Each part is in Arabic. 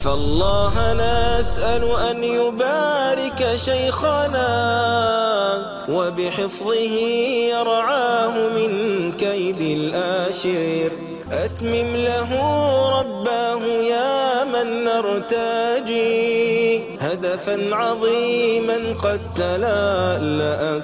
فالله نسأل أن يبارك شيخنا وبحفظه يرعاه من كيد الآشر. أتمم له رباه يا من نرتجي هدفا عظيما قد تلألأ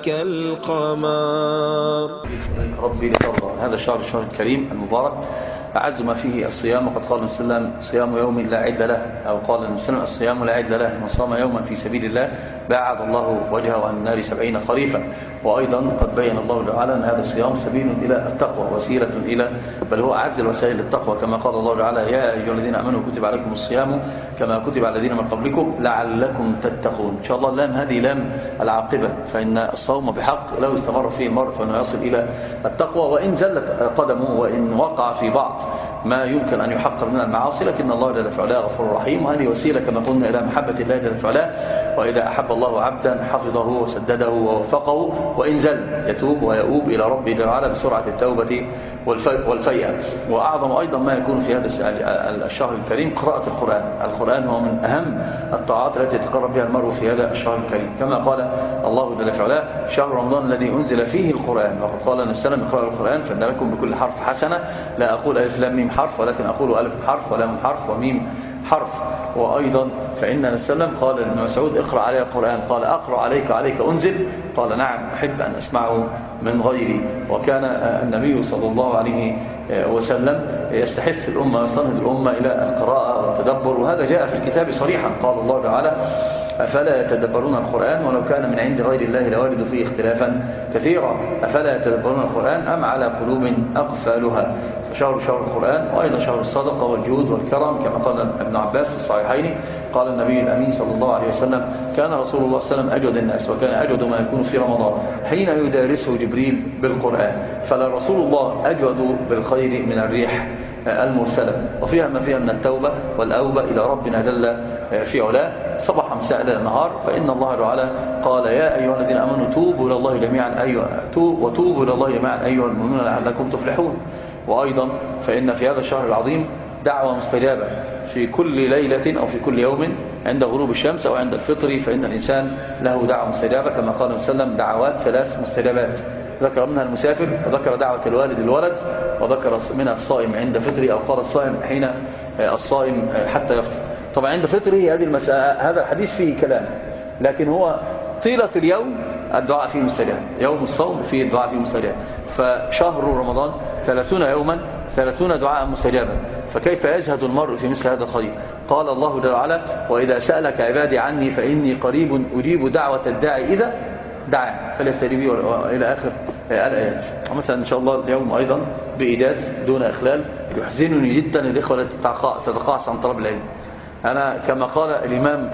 كالقمر. ربي لترضى. هذا الشهر الكريم المبارك أعز ما فيه الصيام، وقد قال النبي صلى الله عليه وسلم: صيام يوم لا عد له، أو قال النبي صلى الله عليه وسلم: الصيام لا عد له، من صام يوما في سبيل الله باعد الله وجهه عن النار 70 خريفا. وأيضا قد بين الله تعالى أن هذا الصيام سبيل إلى التقوى، وسيلة إلى، بل هو أعز الوسائل للتقوى، كما قال الله تعالى: يا أيها الذين آمنوا كتب عليكم الصيام كما كتب على الذين من قبلكم لعلكم تتقون. إن شاء الله اللام هذه لام العاقبة، فإن الصوم بحق لو استمر فيه المرء فإنه يصل إلى التقوى، وإن زلت قدمه وإن وقع في بعض ما يمكن أن يحقر من المعاصي، لكن الله جل في علاه غفور رحيم، وهذه وسيلة كما قلنا إلى محبة الله جل في علاه. وإذا أحب الله عبدا حفظه وسدده ووفقه، وإن زل يتوب ويؤوب إلى ربه جل وعلا بسرعة التوبة والفيئة. وأعظم أيضا ما يكون في هذا الشهر الكريم قراءة القرآن. القرآن هو من أهم الطاعات التي يتقرب بها المرء في هذا الشهر الكريم، كما قال الله جل في علاه: شهر رمضان الذي أنزل فيه القرآن. وقد قال النبي صلى الله عليه وسلم: اقرأوا القرآن فإن لكم بكل حرف حسنة. لا أقول ألف لام ميم حرف، ولكن أقول ألف حرف ولام حرف وميم حرف. وأيضا فإن النبي صلى الله عليه وسلم قال لابن مسعود: اقرأ علي القرآن. قال: أقرأ عليك أنزل؟ قال: نعم، أحب أن أسمعه من غيري. وكان النبي صلى الله عليه وسلم يستحث الأمة ويستنهض الأمة إلى القراءة والتدبر، وهذا جاء في الكتاب صريحا. قال الله تعالى: أفلا يتدبرون القرآن ولو كان من عند غير الله لوجدوا فيه اختلافا كثيرا. أفلا يتدبرون القرآن أم على قلوب أقفالها. فشهر القرآن، وأيضا شهر الصدقة والجود والكرم، كما قال ابن عباس في الصحيحين: قال النبي الأمين صلى الله عليه وسلم: كان رسول الله صلى الله عليه وسلم أجود الناس، وكان أجود ما يكون في رمضان حين يدارسه جبريل بالقرآن. فلا رسول الله أجود بالخير من الريح المرسلة. وفيها ما فيها من التوبة والأوبة إلى ربنا جل في علاه صباح مساء ليل نهار. فإن الله تعالى قال: يا أيها الذين آمنوا توبوا إلى الله جميعا وتوبوا إلى الله جميعا أيها المؤمنون لعلكم تفلحون. وأيضا فإن في هذا الشهر العظيم دعوة مستجابة في كل ليلة أو في كل يوم عند غروب الشمس أو عند الفطر، فإن الإنسان له دعوة مستجابة، كما قال النبي صلى الله عليه وسلم: دعوات 3 مستجابات، ذكر منها المسافر، وذكر دعوة الوالد، وذكر منها الصائم عند فطره، أو قال الصائم حين الصائم حتى يفطر. طبعا عند فطره هذه المسألة، هذا الحديث فيه كلام، لكن هو طيلة اليوم الدعاء فيه مستجاب، يوم الصوم فيه الدعاء فيه مستجاب. فشهر رمضان 30 يوما 30 دعاء مستجابا، فكيف يزهد المرء في مثل هذا الخير؟ قال الله جل وعلا: وإذا سألك عبادي عني فإني قريب أجيب دعوة الداعي إذا دعا فليستجيبوا إلى آخر الآيات. ومثلا إن شاء الله اليوم أيضا بإيجاز دون إخلال. يحزنني جدا الإخوة التي تتقاعس عن طلب العلم. أنا كما قال الإمام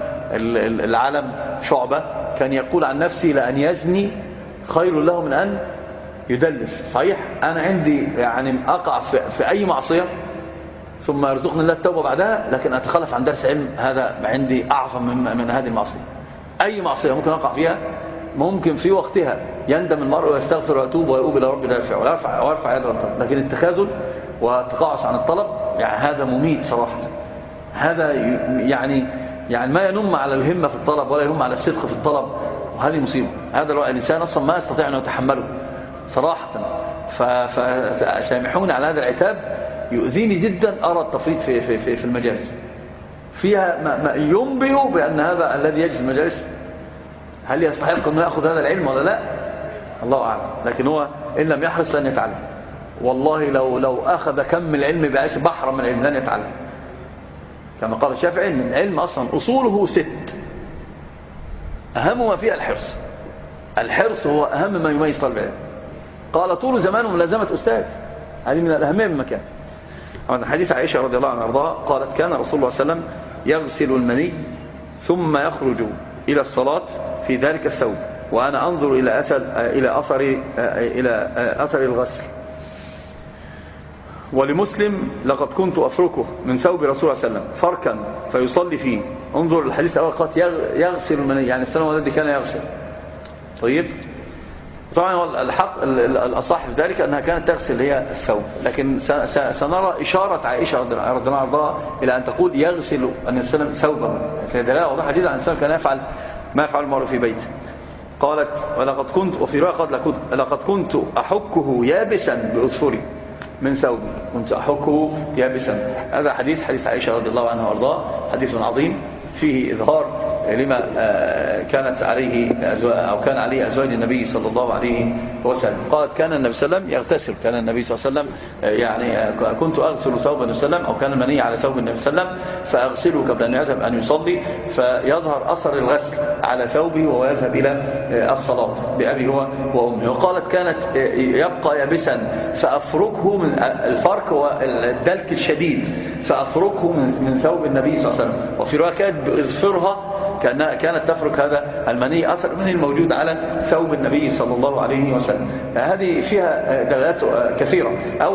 العالم شعبة كان يقول عن نفسي: لأن يزني خير له من أن يدلس. صحيح أنا عندي يعني أقع في أي معصية ثم يرزقني الله التوبة بعدها، لكن أتخلف عن درس علم هذا عندي أعظم من هذه المعصية. أي معصية ممكن أقع فيها، ممكن في وقتها يندم المرء ويستغفر ويتوب ويؤوب إلى ربه ويرفع يده، لكن التخاذل والتقاعس عن الطلب يعني هذا مميت صراحة. هذا يعني ما ينم على الهمة في الطلب ولا ينم على الصدق في الطلب، وهذه مصيبة. هذا الإنسان أصلا ما يستطيع أن يتحمله صراحة. فسامحوني على هذا العتاب، يؤذيني جدا أرى التفريط في المجالس فيها ما ينبئ بأن هذا الذي يجلس المجالس هل يستحق أن يأخذ هذا العلم ولا لا؟ الله أعلم. لكن هو إن لم يحرص لن يتعلم. والله لو أخذ كم العلم بأس بحر من العلم لن يتعلم. كما قال الشافعي إن العلم أصلا أصوله 6، أهم ما فيها الحرص. الحرص هو أهم ما يميز طالب العلم. قال: طول زمان ملازمة أستاذ، هذه من الأهمية من مكان. حديث عائشة رضي الله عنها وارضاها قالت: كان رسول الله صلى الله عليه وسلم يغسل المني ثم يخرج إلى الصلاة في ذلك الثوب، وأنا أنظر إلى أثر الغسل. ولمسلم: لقد كنت أفركه من ثوب رسول الله صلى الله عليه وسلم فركا فيصلي فيه. انظر الحديث الأول، قالت يغسل المني، يعني السنة الذي كان يغسل. طيب، طبعا الحق الأصح في ذلك أنها كانت تغسل هي الثوب، لكن سنرى إشارة عائشة رضي الله عنها إلى أن تقول يغسل أن يسلم ثوبه، في دلالة واضحة جدا عن الإنسان كان يفعل ما يفعل المرء في بيته. قالت ولقد كنت، وفي رواية لقد كنت أحكه يابسا بأظفري من ثوبي، كنت أحكه يابسا. هذا حديث عائشة رضي الله عنها وارضاه، حديث عظيم فيه إظهار لما كانت عليه أو كان عليه أزواج النبي صلى الله عليه وسلم. قالت كان النبي صلى الله عليه وسلم يغتسل، كان النبي صلى الله عليه وسلم يعني كنت أغسل ثوب النبي صلى الله عليه وسلم، أو كان المني على ثوب النبي صلى الله عليه وسلم فأغسله قبل أن يذهب أن يصلي، فيظهر أثر الغسل على ثوبه وهو يذهب إلى الصلاة بأبي هو وأمي. وقالت كانت يبقى يابسا فأفركه من الفرك والدلك الشديد، فأفركه من ثوب النبي صلى الله عليه وسلم. وفي رواية كانت بإظفرها، كانت تفرك هذا المني، أثر المني الموجود على ثوب النبي صلى الله عليه وسلم. هذه فيها دلالات كثيرة.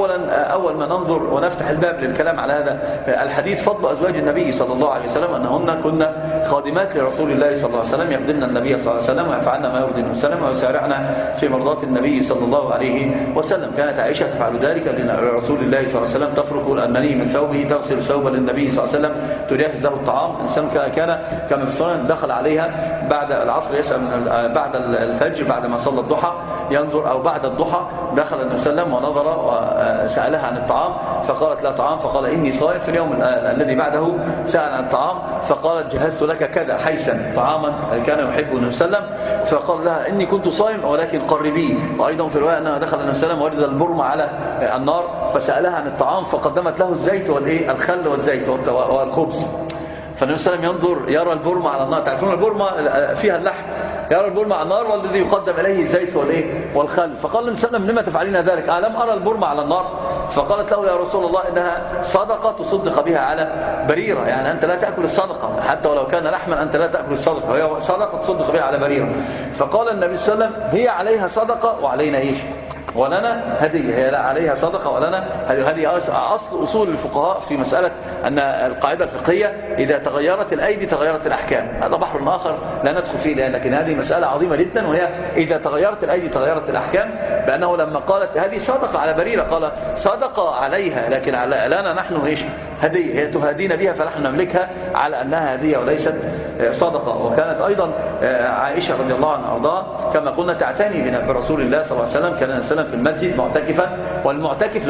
أول ما ننظر ونفتح الباب للكلام على هذا الحديث، فضل أزواج النبي صلى الله عليه وسلم أنهن كن خادمات لرسول الله صلى الله عليه وسلم، يخدمن النبي صلى الله عليه وسلم ويفعلن ما يرضي النبي صلى الله عليه وسلم ويسارعن في مرضات النبي صلى الله عليه وسلم. كانت عائشة تفعل ذلك لرسول الله صلى الله عليه وسلم، تفرك المني من ثوبه، تغسل ثوبا للنبي صلى الله عليه وسلم، تجهز له الطعام. الإنسان كان في الصلاة دخل عليها بعد العصر، يسأل بعد الفجر بعد ما صلى الضحى ينظر، أو بعد الضحى دخل النبي صلى الله عليه وسلم ونظر وسألها عن الطعام فقالت لا طعام، فقال إني صائم. في اليوم الذي بعده سأل عن الطعام فقالت جهزت لك كذا حيثا طعاما كان يحبه النبي صلى الله عليه وسلم، فقال لها إني كنت صائم ولكن قربيه. وأيضا في رواية أنها دخل النبي صلى الله عليه وسلم وجد البرمة على النار فسألها عن الطعام فقدمت له الزيت الخل والزيت والخبز. فالنبي صلى الله عليه وسلم ينظر يرى البرمة على النار، تعرفون البرمة فيها اللحم، يرى البرمة على النار والذي يقدم إليه الزيت والخل. فقال النبي صلى الله عليه وسلم لما تفعلين ذلك؟ ألم أرى البرمة على النار؟ فقالت له يا رسول الله إنها صدقة تصدق بها على بريرة، يعني أنت لا تأكل الصدقة حتى ولو كان لحما، أنت لا تأكل الصدقة، وهي صدقة تصدق بها على بريرة. فقال النبي صلى الله عليه وسلم هي عليها صدقة وعلينا إيش؟ ولنا هدية. هي لا عليها صدقة ولنا هذه أصل أصول الفقهاء في مسألة أن القاعدة الفقهية إذا تغيرت الأيدي تغيرت الأحكام. هذا بحر آخر لا ندخل فيه الآن، لكن هذه مسألة عظيمة جدا، وهي إذا تغيرت الأيدي تغيرت الأحكام. بأنه لما قالت هذه صدقة على بريرة قال صدقة عليها، لكن لنا نحن إيش؟ هدية، هي تهدينا بها فنحن نملكها على أنها هدية وليست صدقة. وكانت أيضا عائشة رضي الله عنها وارضاها كما قلنا تعتني برسول الله صلى الله عليه وسلم. كان السلام في المسجد معتكفا، والمعتكف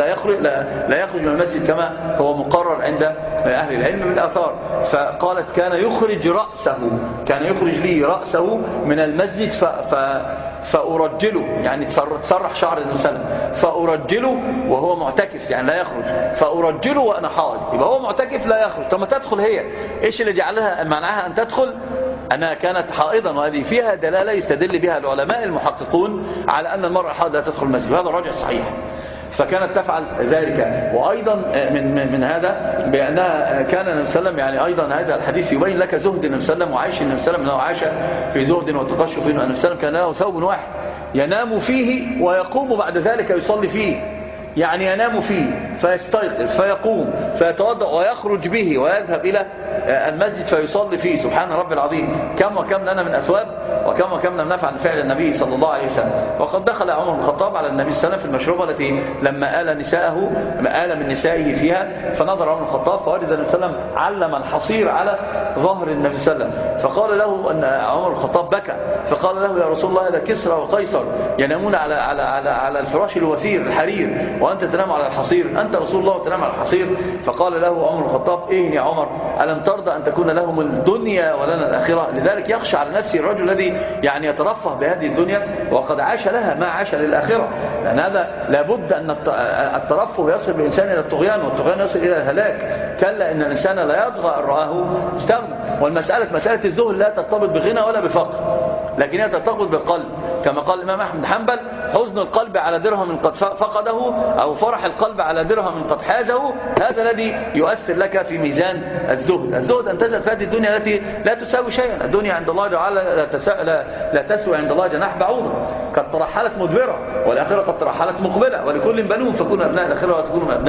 لا يخرج من المسجد كما هو مقرر عند أهل العلم بالآثار. فقالت كان يخرج لي رأسه من المسجد فأرجله، يعني تسرح شعر المسلم، فأرجله وهو معتكف يعني لا يخرج، فأرجله وأنا حائض. يبقى هو معتكف لا يخرج، طب ما تدخل هي، إيش اللي جعلها معناها أن تدخل؟ أنها كانت حائضا، وهذه فيها دلالة يستدل بها العلماء المحققون على أن المرأة الحائض لا تدخل المسجد، وهذا الراجع صحيح. فكانت تفعل ذلك. وأيضا من هذا بأنها كان النبي صلى الله عليه وسلم، يعني أيضا هذا الحديث يبين لك زهد النبي صلى الله عليه وسلم وعيش النبي صلى الله عليه وسلم، أنه عاش في زهد وتقشف. النبي صلى الله عليه وسلم كان له ثوب واحد ينام فيه ويقوم بعد ذلك يصلي فيه، يعني ينام فيه فيستيقظ فيقوم فيتوضأ ويخرج به ويذهب إلى المسجد فيصلي فيه. سبحان رب العظيم، كم وكم لنا من أثواب، وكم لم نفعل فعل النبي صلى الله عليه وسلم. وقد دخل عمر بن الخطاب على النبي صلى الله عليه وسلم في المشروبة التي لما آل من نسائه فيها، فنظر عمر بن الخطاب فوجد النبي صلى الله عليه وسلم علم الحصير على ظهر النبي صلى الله عليه وسلم. فقال له أن عمر بن الخطاب بكى، فقال له يا رسول الله هذا كسرى وقيصر ينامون على الفراش الوثير الحرير وأنت تنام على الحصير، أنت رسول الله وتنام على الحصير. فقال له عمر بن الخطاب إيه يا عمر، ألم ترضى أن تكون لهم الدنيا ولنا الآخرة؟ لذلك يخشى على نفسه الرجل الذي يعني يترفه بهذه الدنيا وقد عاش لها ما عاش للآخرة، لأن هذا لابد أن الترفه يصل بالإنسان إلى الطغيان، والطغيان يصل إلى الهلاك. كلا إن الإنسان لا يطغى أن رآه استغنى. مسألة الزهد لا ترتبط بغنى ولا بفقر، لكن هي ترتبط بالقلب، كما قال الإمام أحمد بن حنبل حزن القلب على درهم قد فقده، أو فرح القلب على درهم قد حازه، هذا الذي يؤثر لك في ميزان الزهد أن تزهد في هذه الدنيا التي لا تساوي شيئا. الدنيا عند الله تعالى لا تسوي عند الله جناح بعوضة، قد ترحلت مدبرة، والآخرة قد ترحلت مقبلة، ولكل بنون فكونوا أبناء الآخرة وتكونوا أبناء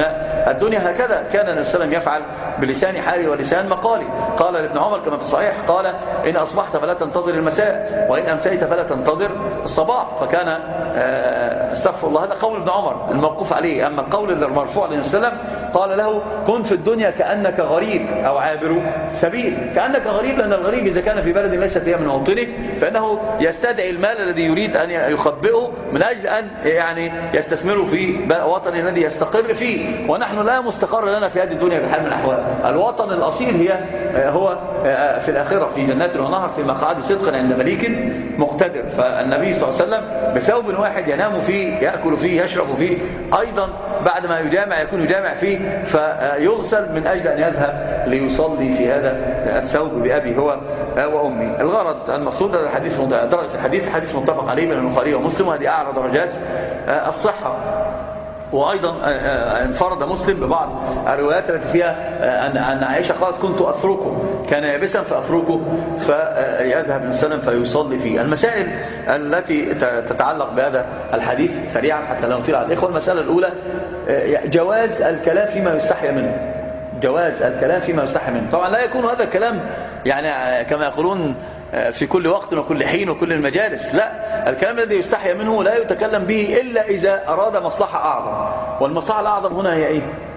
الدنيا هكذا. كان النبي صلى الله عليه وسلم يفعل بلسان حالي ولسان مقالي. قال لابن عمر كما في الصحيح قال إن أصبحت فلا تنتظر المساء وإن أمسيت فلا تنتظر الصباح. فكان استغفر الله. هذا قول ابن عمر الموقوف عليه. أما القول المرفوع للنبي صلى الله عليه وسلم قال له كن في الدنيا كأنك غريب أو عابر سبيل. كأنك غريب لأن الغريب إذا كان في بلد ليست هي من موطنه فإنه يستدعي المال الذي يريد أن يخبئه من أجل أن يعني يستثمره في وطن الذي يستقر فيه. ونحن لا مستقر لنا في هذه الدنيا بحال من الأحوال. الوطن الأصيل هو في الآخرة في جنات ونهر في مقعد صدق عند مليك مقتدر. فالنبي صلى الله عليه وسلم بثوب واحد ينام فيه يأكل فيه يشرب فيه، أيضا بعد ما يجامع يكون يجامع فيه فيغسل من أجل أن يذهب ليصلي في هذا الثوب بأبي هو وأمي. الغرض المقصود الحديث درجة الحديث حديث متفق عليه بين البخاري ومسلم، وهذه أعلى درجات الصحة. وأيضا انفرد مسلم ببعض الروايات التي فيها أن عائشة قالت كنت أفركه، كان يابسا فأفركه فيذهب النبي صلى الله عليه وسلم فيصلي فيه. المسائل التي تتعلق بهذا الحديث سريعا حتى لا نطيل على الإخوة. المسألة الأولى جواز الكلام فيما يستحي منه. جواز الكلام فيما يستحي منه. طبعا لا يكون هذا الكلام يعني كما يقولون في كل وقت وكل حين وكل المجالس، لا، الكلام الذي يستحي منه لا يتكلم به إلا إذا أراد مصلحة أعظم. والمصلحة الأعظم هنا هي إيه؟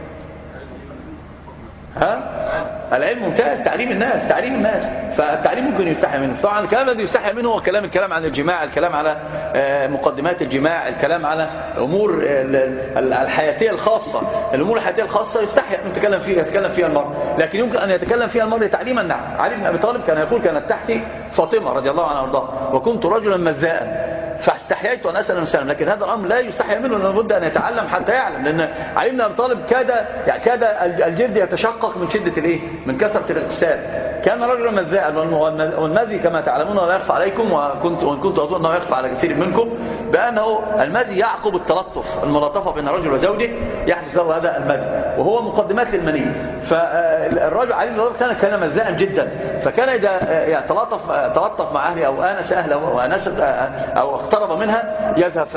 العلم. ممتاز. تعليم الناس فالتعليم ممكن يستحي منه. طبعا الكلام الذي يستحي منه هو الكلام عن الجماع، الكلام على مقدمات الجماع، الكلام على أمور الحياتية الخاصة. الأمور الحياتية الخاصة يستحي أن يتكلم فيها المرء، لكن يمكن أن يتكلم فيها المرء تعليما. نعم. علي بن أبي طالب كان يقول كانت تحتي فاطمة رضي الله عنها وارضاها وكنت رجلا مزاء فاستحييت أن أسأل النبي، لكن هذا الأمر لا يستحي منه، لابد أن يتعلم حتى يعلم. لأن علي بن أبي طالب كاد الجلد يتشقق من شدة الإيه؟ من كثرة الاغتسال. كان رجلا مزاء، والمزي كما تعلمون ولا يخفى عليكم، وإن كنت أظن أنه يخفى على كثير منكم، بأنه المزي يعقب التلطف، الملاطفة بين الرجل وزوجه، يحدث له هذا المزي وهو مقدمات للمني. فالرجل علي بن أبي طالب كان مزاء جدا، فكان إذا يعني تلطف مع أهله أو آنس أهله وآنس أو اقترب منها يذهب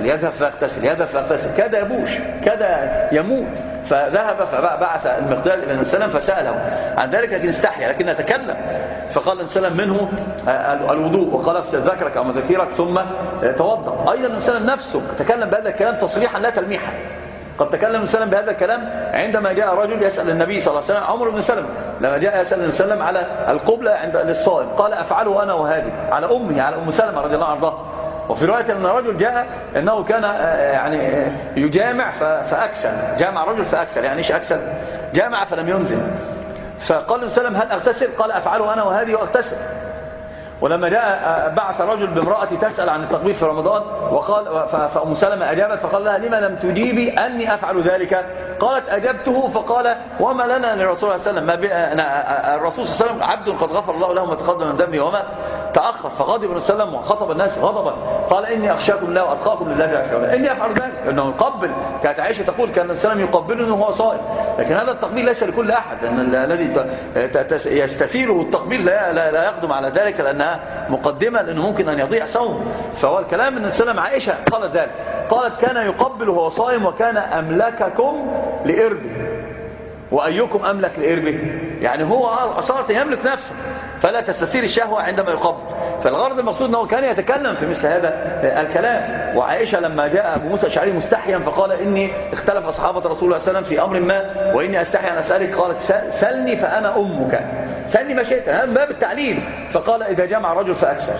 فيغتسل كاد يبوش كاد يموت. فذهب فبعث المقداد إلى النبي صلى الله عليه وسلم فسأله عن ذلك، لكن استحيا لكن نتكلم. فقال النبي صلى الله عليه وسلم منه الوضوء، وقال ذكرك أو مذكيرك ثم توضأ. أيضا النبي صلى الله عليه وسلم نفسه تكلم بهذا الكلام تصريحا لا تلميحا. قد تكلم النبي صلى الله عليه وسلم بهذا الكلام عندما جاء رجل يسأل النبي صلى الله عليه وسلم، عمرو بن سلمة لما جاء يسأل النبي صلى الله عليه وسلم على القبلة عند للصائم، قال أفعله أنا وهذه على أمه على أم سلمة رضي الله عنها. وفي رواية أن الرجل جاء أنه كان يعني يجامع فأكسل، جامع رجل فأكسل. يعني إيش أكسل؟ جامع فلم ينزل. فقال النبي صلى الله عليه وسلم هل أغتسل؟ قال أفعله أنا وهذه وأغتسل. ولما جاء بعث رجل بامرأة تسأل عن التقبيل في رمضان، وقال فأم سلمة أجابت فقال لها لما لم تجيبي أني أفعل ذلك؟ قالت أجبته فقال وما لنا للرسول صلى الله عليه وسلم، الرسول صلى الله عليه وسلم عبد قد غفر الله له ما تقدم من ذنبه وما تأخر. فغضب النبي صلى الله عليه وسلم وخطب الناس غضبا، قال إني أخشاكم الله وأتقاكم لله جل إني أفعل ذلك، إنه يقبل. كانت عائشة تقول كان النبي صلى الله عليه وسلم يقبلني وهو صائم، لكن هذا التقبيل ليس لكل أحد، لأن الذي يستثيره التقبيل لا يقدم على ذلك لأنها مقدمة، لأنه ممكن أن يضيع صوم. فهو الكلام من السلام. عائشة قالت ذلك، قالت كان يقبل وهو صائم وكان أملككم لإربه. وأيكم أملك لإربه؟ يعني هو أصارت يملك نفسه، فلا تستثير الشهوة عندما يقبل. فالغرض المقصود أنه كان يتكلم في مثل هذا الكلام. وعائشة لما جاء أبو موسى الأشعري مستحيا فقال إني اختلف أصحابة رسول الله صلى الله عليه وسلم في أمر ما وإني أستحي أن أسألك، قالت سلني فأنا أمك، سلني ما شئت. هذا باب التعليم. فقال إذا جمع رجل فأكثر،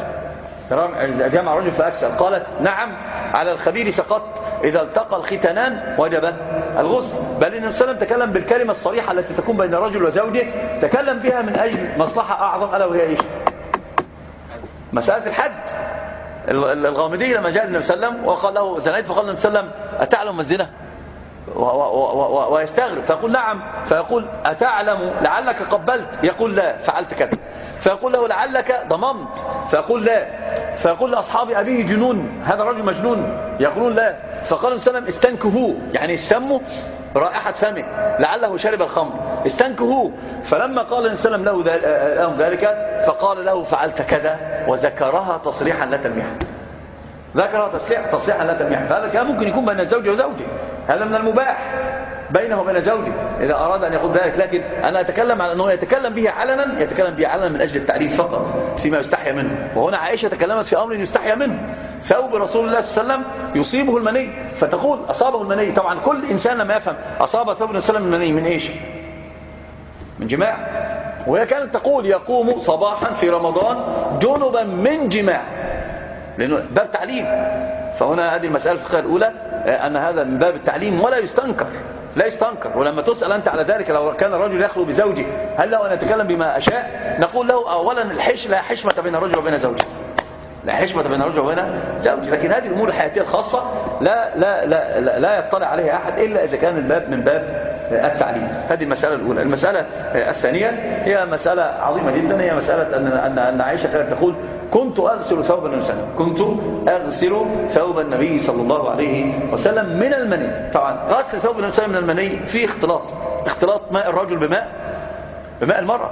جمع رجل فأكثر. قالت نعم على الخبير سقط إذا التقى الختانان وجب الغسل. بل إن السلام تكلم بالكلمة الصريحة التي تكون بين الرجل وزوجه، تكلم بها من أجل مصلحة أعظم، ألا وهي إيش؟ مسألة الحد. الغامدي لما جاء النبي صلى الله عليه وسلم وقال له زنيت، فقال النبي صلى الله عليه وسلم أتعلم الزنا؟ ويستغرب فيقول نعم، فيقول أتعلم لعلك قبلت؟ يقول لا فعلت كذا. فيقول له لعلك ضممت؟ فيقول لا. فيقول لأصحاب أبيه جنون، هذا الرجل مجنون؟ يقولون لا. فقال النبي صلى الله عليه وسلم استنكهوه، يعني استموا رائحة فمه لعله شرب الخمر، استنكهوه. فلما قال النبي صلى الله عليه وسلم لهم ذلك فقال له فعلت كذا، وذكرها تصريحا لا تلميحا. ذكرها تصريحا لا تلميحا. فهذا كان ممكن يكون بين الزوج وزوجه، هذا من المباح بينه وبين زوجه إذا أراد أن يقول ذلك. لكن أنا أتكلم عن أنه يتكلم به علنا من أجل التعليم فقط فيما يستحيا منه. وهنا عائشة تكلمت في أمر يستحيا منه. ثوب رسول الله صلى الله عليه وسلم يصيبه المني، فتقول أصابه المني. طبعا كل إنسان لما يفهم أصاب ثوب النبي صلى الله عليه وسلم المني من إيش؟ من جماع. وهي كانت تقول يقوم صباحا في رمضان جنبا من جماع، لأنه باب تعليم. فهنا هذه المسألة الفقهية الأولى أن هذا من باب التعليم ولا يستنكر، لا يستنكر. ولما تسأل أنت على ذلك لو كان الرجل يخلو بزوجه هل له أن يتكلم بما أشاء؟ نقول له أولا لا حشمة بين الرجل وبين زوجه، لا حشمة بين الرجل وبين زوجه. لكن هذه الأمور الحياتية الخاصة لا يطلع عليها أحد إلا إذا كان الباب من باب التعليم. هذه المسألة الأولى. المسألة الثانية هي مسألة عظيمة جدا، هي مسألة أن عائشة كانت تقول كنت أغسل ثوب النبي صلى الله عليه وسلم، كنت أغسل ثوب النبي صلى الله عليه وسلم من المني. طبعا غسل ثوب النبي صلى الله عليه وسلم من المني فيه اختلاط ماء الرجل بماء المرأة،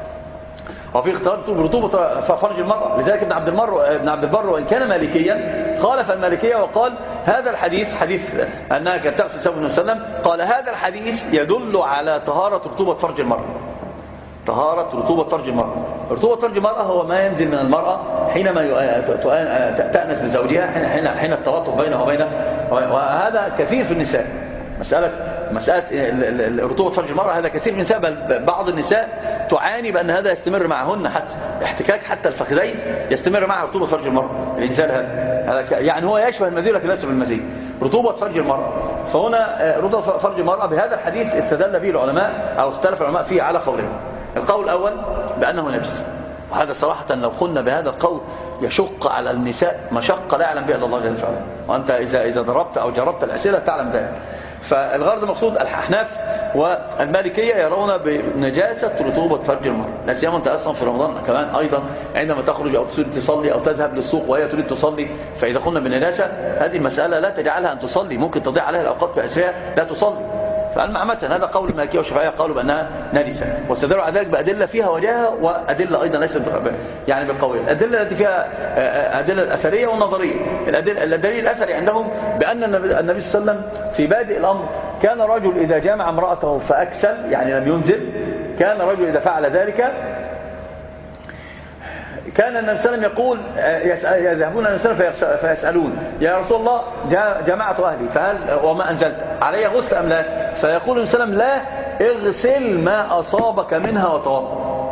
وفي اختلاط برطوبة فرج المرأة. لذلك ابن عبد البر وإن كان مالكيا خالف المالكية وقال هذا الحديث حديث أنها كانت تغسل ثوب النبي صلى الله عليه وسلم، قال هذا الحديث يدل على طهارة رطوبة فرج المرأة. طهارة رطوبة فرج المرأة. رطوبة فرج المرأة هو ما ينزل من المرأة حينما تأنس بزوجها، حين التلاطف بينه وبينه. وهذا كثير في النساء، مسألة رطوبة فرج المرأة هذا كثير من النساء، بل بعض النساء تعاني بأن هذا يستمر معهن، حتى احتكاك حتى الفخذين يستمر معها رطوبة فرج المرأة. الإنسان هذا يعني هو يشبه المذي لكن ليس بالمذي، رطوبة فرج المرأة. فهنا رطوبة فرج المرأة بهذا الحديث استدل به العلماء أو اختلف العلماء فيه على قولين. القول الأول بأنه نجس، وهذا صراحة لو قلنا بهذا القول يشق على النساء مشقة لا يعلم بها إلا الله جل وعلا، وأنت إذا ضربت أو جربت الأسئلة تعلم ذلك. فالغرض المقصود الأحناف والمالكية يرون بنجاسة رطوبة فرج المرأة، لا سيما أنت أصلا في رمضان كمان أيضا عندما تخرج أو تريد تصلي أو تذهب للسوق وهي تريد تصلي، فإذا قلنا بنجاسة هذه المسألة لا تجعلها أن تصلي، ممكن تضيع عليها الأوقات بأسرها لا تصلي. فالمعمة هذا قول المالكية والشافعية قالوا بأنها نجسة، واستدلوا على ذلك بأدلة فيها وجاهة وأدلة أيضا ليست يعني بالقوية. الأدلة التي فيها أدلة الأثرية والنظرية. الدليل الأثري عندهم بأن النبي صلى الله عليه وسلم في بادئ الأمر كان رجل إذا جامع امرأته فأكسل يعني لم ينزل، كان رجل إذا فعل ذلك كان النبي صلى الله عليه وسلم يقول يذهبون النبي صلى الله عليه وسلم فيسألون يا رسول الله جمعت أهلي فهل وما أنزلت علي غسل أم لا؟ فيقول النبي صلى الله عليه وسلم لا، اغسل ما أصابك منها وتوضأ.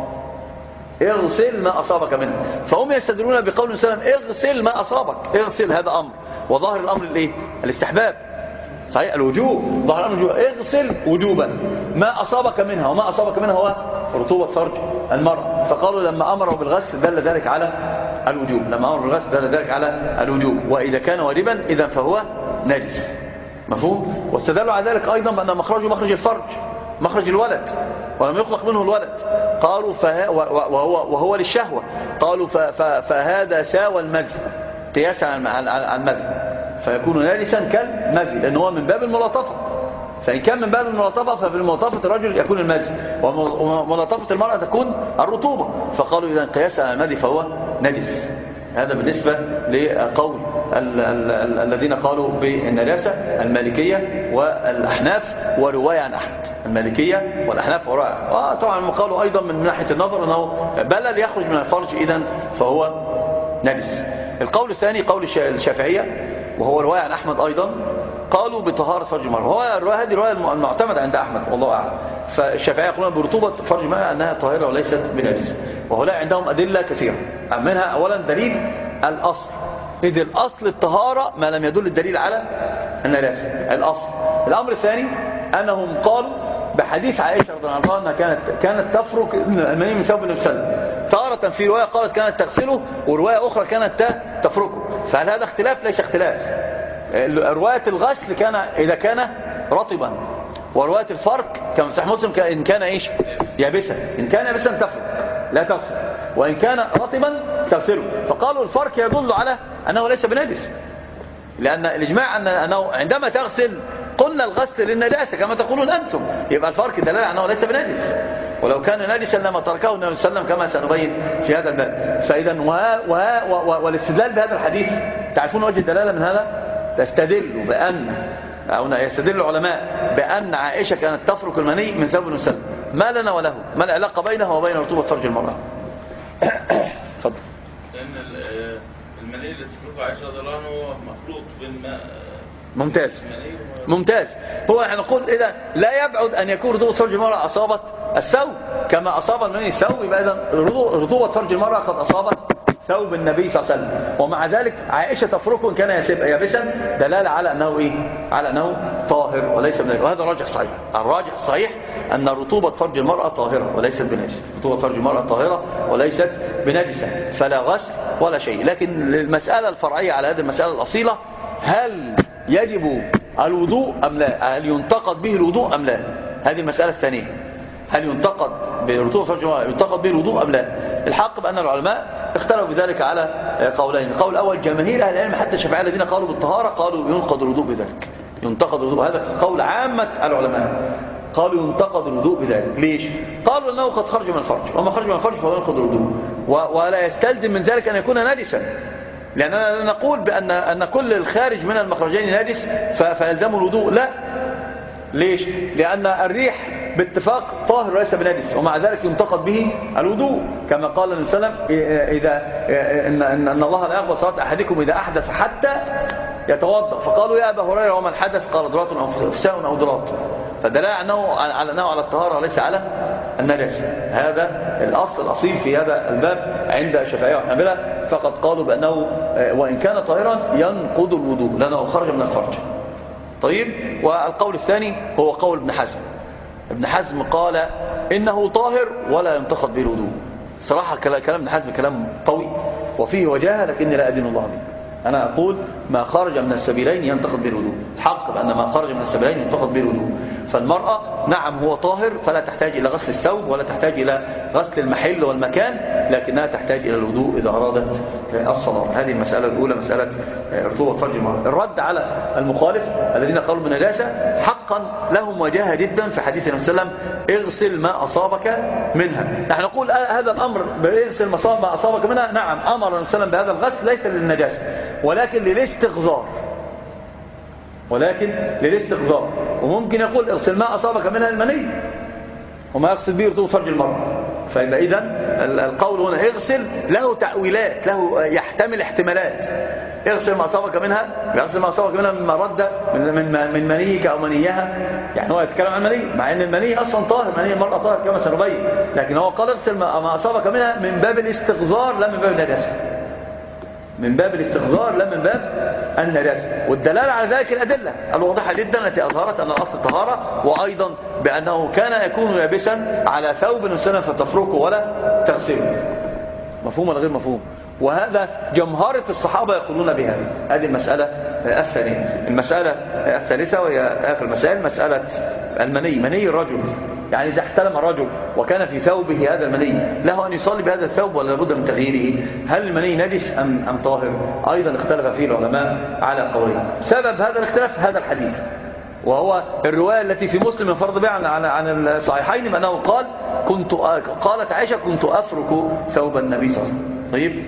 اغسل ما أصابك منها. فهم يستدلون بقول النبي صلى الله عليه وسلم اغسل ما أصابك، اغسل هذا أمر، وظاهر الأمر الايه؟ الاستحباب، صحيح الوجوب، ظاهر الأمر الوجوب، اغسل وجوبا ما أصابك منها، وما أصابك منها هو رطوبة فرج المرأة. فقالوا لما أمروا بالغسل دل ذلك على الوجوب، لما أمروا بالغسل دل ذلك على الوجوب، وإذا كان واجبا إذا فهو نجس. مفهوم؟ واستدلوا على ذلك أيضا بأن مخرجه مخرج الفرج، مخرج الولد، ولم يطلق منه الولد. قالوا وهو للشهوة، قالوا فهذا ساوى المذي قياسا على المذي، فيكون نجسا كالمذي لأنه هو من باب الملاطفة. فإن كان من باب الملاطفة ففي الملاطفة الرجل يكون المذي، وملاطفة المرأة تكون الرطوبة. فقالوا إذا قياسا على المذي فهو نجس. هذا بالنسبة لقول الذين قالوا بالنجاسة، المالكية والأحناف ورواية عن أحمد. المالكية والأحناف ورواية. طبعا قالوا أيضا من ناحية النظر أنه بلل يخرج من الفرج إذن فهو نجس. القول الثاني قول الشافعية وهو رواية عن أحمد أيضا، قالوا بطهارة فرج المرأة. هذه الرواية المعتمدة عند أحمد والله أعلم. فالشافعية يقولون برطوبة فرج المرأة أنها طاهرة وليست بنجس. وهؤلاء عندهم أدلة كثيرة، منها أولا دليل الأصل، إذ الأصل الطهارة ما لم يدل الدليل على النجاسة، الأصل. الأمر الثاني أنهم قالوا بحديث عائشة رضي الله عنها أنها كانت تفرك المني من ثوب النبي صلى الله عليه وسلم. تارة في رواية قالت كانت تغسله، ورواية أخرى كانت تفركه. فهل هذا اختلاف؟ ليس اختلاف. رواية الغسل كان إذا كان رطبا، ورواية الفرك كما في صحيح مسلم إن كان إيش؟ يابسا. إن كان يابسا تفرك لا تغسل، وإن كان رطبا تغسله. فقالوا الفرك يدل على أنه ليس بنجس، لأن الإجماع أنه عندما تغسل قلنا الغسل للنجاسة كما تقولون أنتم، يبقى الفرق دلالة على أنه ليس بنجس. ولو كان نجسا لما تركه النبي صلى الله عليه وسلم كما سنبين في هذا الباب. فإذا والاستدلال بهذا الحديث تعرفون وجه الدلالة من هذا؟ تستدل بأن أو يستدل العلماء بأن عائشة كانت تفرك المني من ثوب وسلم، ما لنا وله؟ ما العلاقة بينه وبين رطوبة فرج المرأة؟ اتفضل. لأن المني اللي تفرقه عائشة رضي الله عنه هو مخلوط بالماء. ممتاز ممتاز. هو احنا نقول إذا لا يبعد أن يكون رطوبة فرج المرأة أصابت الثوب كما أصاب المني الثوب، يبقى إذا رطوبة فرج المرأة قد أصابت ثوب النبي صلى الله عليه وسلم، ومع ذلك عائشة تفركه إن كان يابسا دلالة على أنه إيه؟ على أنه طاهر وليس بنجس، وهذا راجح صحيح. الراجح صحيح أن رطوبة فرج المرأة طاهرة وليست بنجس، رطوبة فرج المرأة طاهرة وليست بنجسة، فلا غسل ولا شيء. لكن المسألة الفرعية على هذه المسألة الأصيلة، هل يجب الوضوء أم لا؟ هل ينتقد به الوضوء أم لا؟ هذه المسألة الثانية، هل ينتقد برطوبة فرج المرأة ينتقد به الوضوء أم لا؟ الحق بأن العلماء اختلفوا بذلك على قولين. القول الأول جماهير أهل العلم حتى الشافعية الذين قالوا بالطهارة قالوا ينقض الوضوء بذلك، ينتقد الوضوء، هذا قول عامة العلماء، قالوا ينتقد الوضوء بذلك. ليش؟ قالوا أنه قد خرج من الفرج، وما خرج من الفرج فهو ينقض الوضوء، ولا يستلزم من ذلك أن يكون نجسا، لأننا نقول بأن كل الخارج من المخرجين نجس فيلزم الوضوء، لا. ليش؟ لأن الريح باتفاق طاهر وليس بنجس، ومع ذلك ينتقد به الوضوء، كما قال النبي صلى الله عليه وسلم إن الله لا يقبل صلاة أحدكم إذا أحدث حتى يتوضأ، فقالوا يا أبا هريرة وما الحدث؟ قال ضرات أو فساء أو ضرات، فدل على أنه على الطهارة وليس على النجاسة. هذا الأصل الأصيل في هذا الباب عند الشافعية والحنابلة، فقد قالوا بأنه وإن كان طاهرا ينقض الوضوء لأنه خرج من الفرج. طيب، والقول الثاني هو قول ابن حزم. ابن حزم قال إنه طاهر ولا ينتقد به الوضوء. صراحة كلام ابن حزم كلام طويل وفيه وجاهة، لكني لا أدين الله به. أنا أقول ما خرج من السبيلين ينتقد به الوضوء، الحق بأن ما خرج من السبيلين ينتقد به الوضوء. فالمرأة نعم هو طاهر فلا تحتاج إلى غسل الثوب ولا تحتاج إلى غسل المحل والمكان، لكنها تحتاج إلى الوضوء إذا أرادت الصلاة. هذه المسألة الأولى، مسألة رطوبة فرج المرأة. الرد على المخالف الذين قالوا بالنجاسة حقا لهم وجاهة جدا في حديث النبي صلى الله عليه وسلم اغسل ما أصابك منها. نحن نقول هذا الأمر باغسل ما أصابك منها، نعم أمر النبي صلى الله عليه وسلم بهذا الغسل ليس للنجاسة ولكن للاستغذار، وممكن يقول اغسل ما أصابك منها المني وما يقصد به رطوبة فرج المرأة. فيبقى إذن القول هنا اغسل له تأويلات، له يحتمل احتمالات. اغسل ما أصابك منها، يغسل ما أصابك منها مما رد من منيك أو منيها، يعني هو يتكلم عن المني مع أن المني أصلا طاهر، مني المرأة طاهر كما سنبين، لكن هو قال اغسل ما أصابك منها من باب الاستغذار لا من باب النجاسة، من باب الاستغذار لا من باب النجاسة. والدلالة على ذلك الأدلة الواضحة جدا التي أظهرت أن الأصل طهارة، وأيضا بأنه كان يكون يابسا على ثوب سنة فتفركه ولا تغسله. مفهوم ولا غير مفهوم؟ وهذا جمهرة الصحابة يقولون بها. هذه المسألة الثانية. المسألة الثالثة وهي آخر مسائل، مسألة المني، مني الرجل، يعني إذا احتلم الرجل وكان في ثوبه هذا المني له أن يصلي بهذا الثوب ولا لابد من تغييره؟ هل المني نجس أم طاهر؟ أيضا اختلف فيه العلماء على قولين. سبب هذا الاختلاف هذا الحديث، وهو الرواية التي في مسلم انفرد بها عن الصحيحين بأنه قالت عائشة كنت أفرك ثوب النبي صلى الله عليه وسلم. طيب،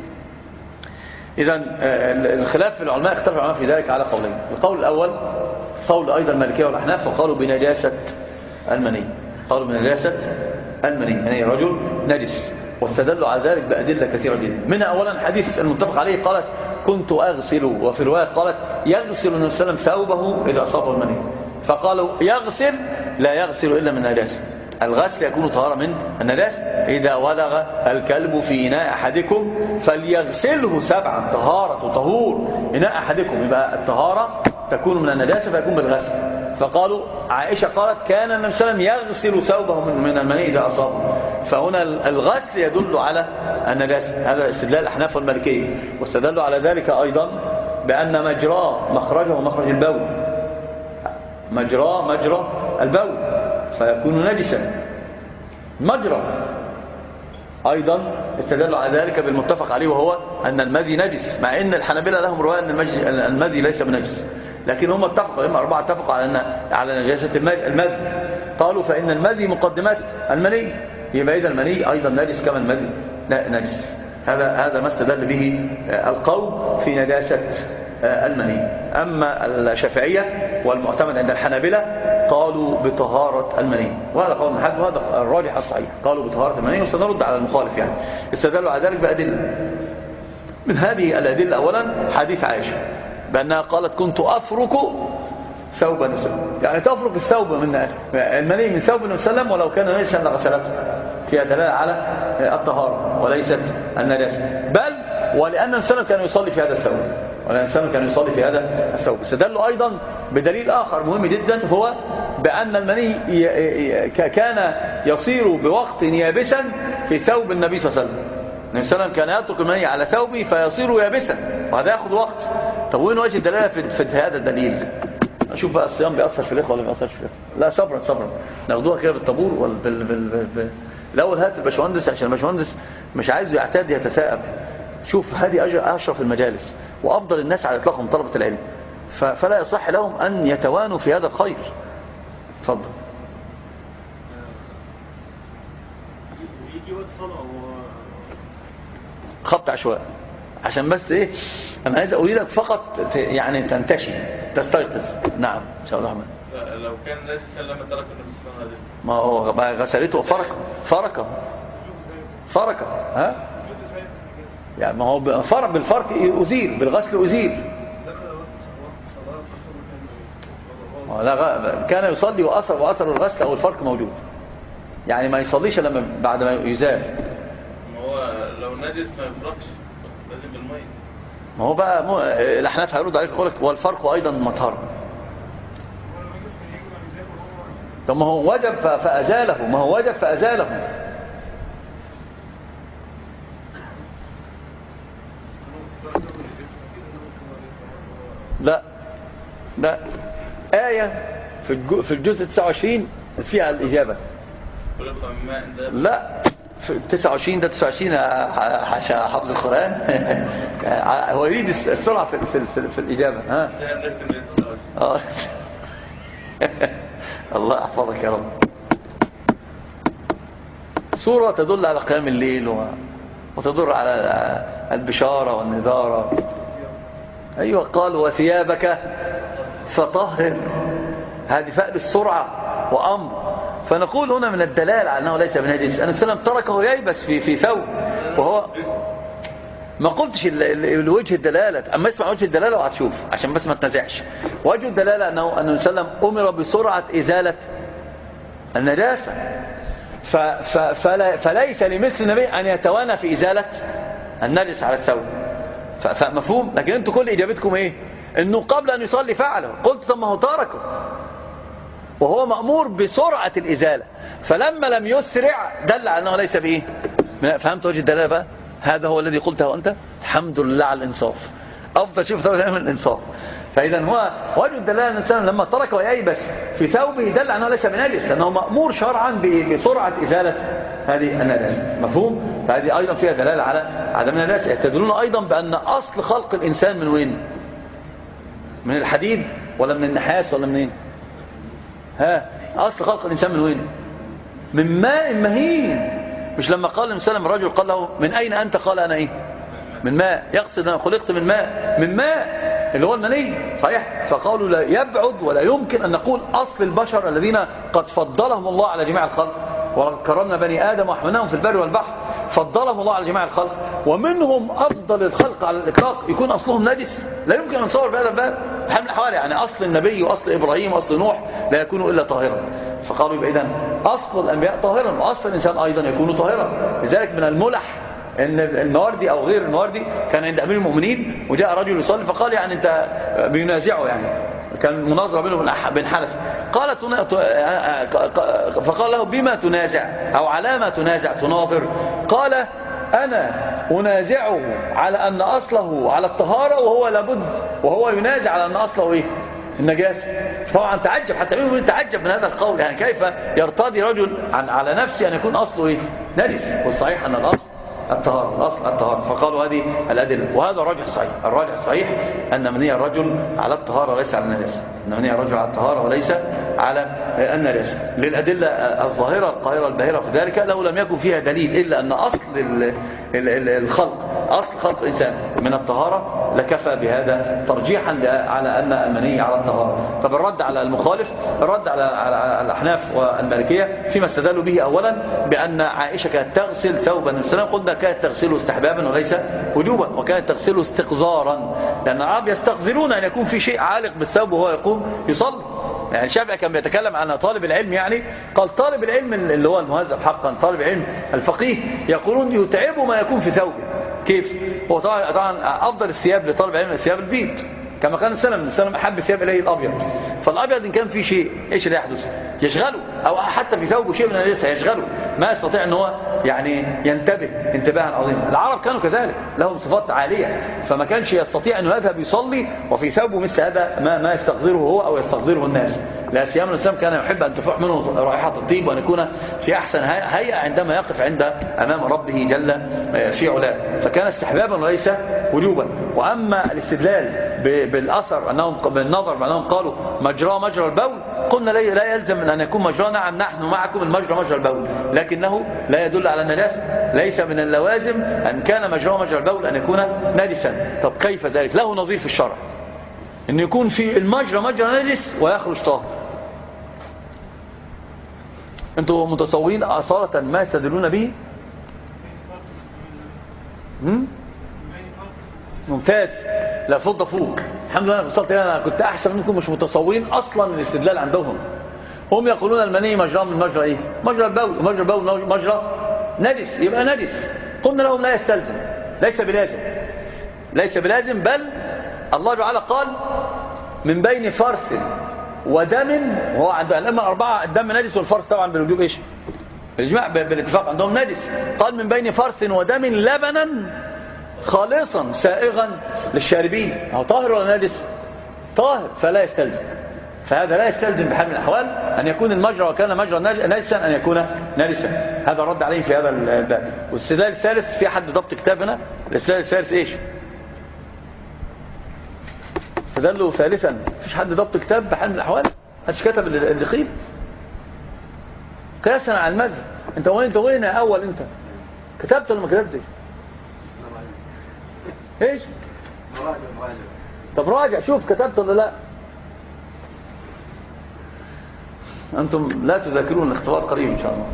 إذن الخلاف في العلماء، اختلف العلماء في ذلك على قولين. القول الأول قول أيضا المالكية والأحناف، وقالوا بنجاسة المني، قالوا بنجاسة المني، مني الرجل نجس، واستدلوا على ذلك بأدلة كثيرة جدا. منها أولا حديث المتفق عليه قالت كنت أغسل، وفي رواية قالت يغسل النبي صلى الله عليه وسلم ثوبه إذا أصابه المني، فقالوا يغسل لا يغسل إلا من النجاسة، الغسل يكون طهارة من النجاسة. إذا ولغ الكلب في إناء أحدكم فليغسله 7، طهارة وطهور إناء أحدكم، يبقى الطهارة تكون من النجاسة فيكون بالغسل. فقالوا عائشة قالت كان النبي صلى الله عليه وسلم يغسل ثوبه من المني إذا أصابه، فهنا الغسل يدل على النجاسة. هذا استدلال الأحناف والمالكية. واستدلوا على ذلك أيضا بأن مجراه مخرجه مخرج البول، مجرى البول فيكون نجسا، مجرى. أيضا استدلوا على ذلك بالمتفق عليه وهو أن المذي نجس، مع أن الحنابلة لهم رواية أن المذي ليس بنجس، لكن هم اتفقوا، إما 4 اتفقوا على نجاسة المذي. قالوا فإن المذي مقدمات المني، يبقى إذا المني أيضا نجس كما المذي نجس. هذا ما استدل به القوم في نجاسة المني. أما الشافعية والمعتمد عند الحنابلة قالوا بطهارة المني، وهذا قول ابن حزم وهذا الراجح الصحيح، قالوا بطهارة المني. وسنرد على المخالف يعني، استدلوا على ذلك بأدلة. من هذه الأدلة أولا حديث عائشة بأنها قالت كنت أفرك ثوب النبي، يعني تفرك الثوب من المني من ثوب النبي صلى الله عليه وسلم ولو كان نجسا لغسلته، فيها دلالة على الطهارة وليست النجاسة. بل ولأن النبي صلى الله عليه وسلم كان يصلي في هذا الثوب، ولأن النبي كان يصلي في هذا الثوب. استدلوا أيضا بدليل آخر مهم جدا، هو بأن المني كان يصير بوقت يابسا في ثوب النبي صلى الله عليه وسلم. النبي صلى الله عليه وسلم كان يترك المني على ثوبه فيصير يابسا، وهذا يأخذ وقت. طب وين وجه الدلالة في هذا الدليل؟ أشوف بقى الصيام بيأثر في الإخوة ولا ما بيأثرش في الإخوة؟ لا صبرا ناخدوها كده بالطابور الأول هات الباشمهندس، عشان الباشمهندس مش عايزه يعتاد يتثاءب. شوف هذه أشرف المجالس وأفضل الناس على إطلاقهم طلبة العلم، فلا يصح لهم أن يتوانوا في هذا الخير. اتفضل. خبط عشواء عشان بس ايه، انا عايز اقول لك فقط يعني تنتشي تستيقظ. نعم ان شاء الله الرحمن. لو كان الناس سلم ترك النبي صلى الله عليه وسلم، ما هو غسلته فركه ها، يعني ما هو فرق بالفرق أزيل بالغسل أزيل. لا كان يصلي وأثر الغسل أو الفرق موجود، يعني ما يصليش لما بعد ما يزال. ما هو لو نجس ما يفرقش لازم بالمية. ما هو بقى الأحناف هيرد عليك يقول لك والفرق أيضا مطهر. طب ما هو وجب فأزاله، لا آية في الجزء 29 فيها الإجابة. لا في 29 ده 29 حافظ القرآن هو يريد السرعة في الإجابة. ها الله يحفظك يا رب. سورة تدل على قيام الليل وتدل على البشارة والنذارة. أيوة قال وثيابك فطهر، هذه فأل السرعة وأمر. فنقول هنا من الدلالة على أنه ليس بنجس أن السلام تركه ييبس في ثوب، وهو ما قلتش الوجه الدلالة، أما اسمع وجه الدلالة وهتشوف عشان بس ما تنازعش. وجه الدلالة أنه النبي صلى الله عليه وسلم أمر بسرعة إزالة النجاسة، فليس لمثل النبي أن يتوانى في إزالة النجس على الثوب. فمفهوم؟ لكن أنتم كل إجابتكم إيه؟ أنه قبل أن يصلي فعله. قلت ثم هو تركه وهو مأمور بسرعة الإزالة، فلما لم يسرع دل على أنه ليس بإيه. فهمت وجه الدلالة بقى؟ هذا هو الذي قلته أنت. الحمد لله على الإنصاف، أفضل شيء في من الإنصاف. فإذا هو وجه الدلالة أن الإنسان لما ترك وييبس في ثوبه دل على أنه ليس بنجس، لأنه مأمور شرعا بسرعة إزالة هذه النجاسة. مفهوم؟ فهذه أيضا فيها دلالة على عدم النجاسة. يستدلون أيضا بأن أصل خلق الإنسان من وين؟ من الحديد ولا من النحاس ولا منين؟ ها أصل خلق الإنسان من وين؟ من ماء مهين. مش لما قال النبي صلى الله عليه وسلم الرجل قال له من أين أنت؟ قال أنا إيه؟ من ماء. يقصد أنا خلقت من ماء اللي هو المني، صحيح؟ فقالوا لا يبعد ولا يمكن أن نقول أصل البشر الذين قد فضلهم الله على جميع الخلق، ولقد كرمنا بني آدم وحملناهم في البر والبحر، فضلهم الله على جميع الخلق، ومنهم أفضل الخلق على الإطلاق يكون أصلهم نجس. لا يمكن أن نصور بهذا الباب بحمل حوالي، يعني أصل النبي وأصل إبراهيم وأصل نوح لا يكونوا إلا طاهرا. فقالوا يبقى إذن أصل الأنبياء طاهرا وأصل الإنسان أيضا يكون طاهرا. لذلك من الملح ان المواردي او غير المواردي كان عند امير المؤمنين وجاء رجل يصلي فقال يعني انت بينازعه، يعني كان مناظره بينه وبين حنفي. فقال له بما تنازع او على ما تنازع تناظر؟ قال انا انازعه على ان اصله على الطهاره وهو لابد، وهو ينازع على ان اصله ايه؟ النجاسه. طبعا تعجب، حتى امير المؤمنين تعجب من هذا القول، يعني كيف يرتضي رجل على نفسه ان يكون اصله ايه؟ نجس، والصحيح ان الاصل الطهارة، أصل الطهارة. فقالوا هذه الأدلة، وهذا الراجح الصحيح. الراجح الصحيح أن مني الرجل على الطهارة وليس على النجاسة، أن مني الرجل على الطهارة وليس على النجاسة، للأدلة الظاهرة القاهرة الباهرة في ذلك، لو لم يكن فيها دليل إلا أن أصل الخلق أصل خلق الإنسان من الطهارة لكفى بهذا ترجيحا على أن المني على الطهارة. طب الرد على المخالف، الرد على الأحناف والمالكية فيما استدلوا به أولا بأن عائشة كانت تغسل ثوبا النبي صلى الله عليه وسلم، قلنا كانت تغسله استحبابا وليس وجوبا، وكانت تغسله استقذارا، لأن العرب يستقذرون أن يكون في شيء عالق بالثوب وهو يقوم يصلي. يعني الشافعي كان بيتكلم عن طالب العلم، يعني قال طالب العلم اللي هو المهذب حقا، طالب العلم الفقيه، يقولون يتعب ما يكون في ثوبه. كيف؟ هو طبعا أفضل الثياب لطالب العلم الثياب البيض، كما كان السلام أحب الثياب إليه الأبيض. فالأبيض إن كان فيه شيء إيش اللي يحدث؟ يشغله، أو حتى في ثوبه شيء من النجاسة يشغله، ما يستطيع أن هو يعني ينتبه انتباها عظيما. العرب كانوا كذلك، لهم صفات عالية، فما كانش يستطيع أنه يذهب يصلي وفي ثوبه مثل هذا ما يستقذره هو أو يستقذره الناس. لا سيما الإسلام كان يحب أن تفوح منه رائحة الطيب وأن يكون في أحسن هيئة عندما يقف أمام ربه جل في علاه، فكان استحبابا وليس وجوبا. وأما الاستدلال بالأثر أنهم بالنظر بأنهم قالوا مجرى البول، قلنا لا يلزم من أن يكون مجرى، نعم نحن معكم مجرى البول، لكنه لا يدل على النجاسة، ليس من اللوازم أن كان مجرى البول أن يكون نجسا. طب كيف ذلك؟ له نظير في الشرع، أن يكون في مجرى نجس ويخرج طاهر. أنتم متصورين أصالة ما يستدلون به؟ ممتاز، لا فضة فوق، الحمد لله. أنا وصلت هنا، أنا كنت أحسن منكم، مش متصورين أصلا الاستدلال عندهم. هم يقولون المني مجرى من مجرى إيه؟ مجرى البول مجرى نجس، يبقى نجس. قلنا لهم لا يستلزم، ليس بلازم، بل الله تعالى قال من بين فرث ودم، وهو عند الأئمة الأربعة الدم نجس، والفرث طبعا بالوجوب إيش؟ بالإجماع بالاتفاق عندهم نجس. قال من بين فرث ودم لبنا خالصا سائغا للشاربين، هو طاهر ولا نجس؟ طاهر، فلا يستلزم. فهذا لا يستلزم بحال من الأحوال أن يكون المجرى وكان مجرى نجسا أن يكون نجسا. هذا رد عليهم في هذا الباب. والاستدلال الثالث، في حد ضبط كتاب هنا؟ الاستدلال الثالث إيش؟ استدلوا ثالثا، مفيش حد ضبط كتاب بحال من الأحوال؟ محدش كتب الدخيل قياسا على المذهب. انت وين اول؟ انت كتبت ولا ما كتبتش؟ ايش؟ طب راجع شوف كتبت ولا لا. انتم لا تذاكرون، الاختبار قريب ان شاء الله.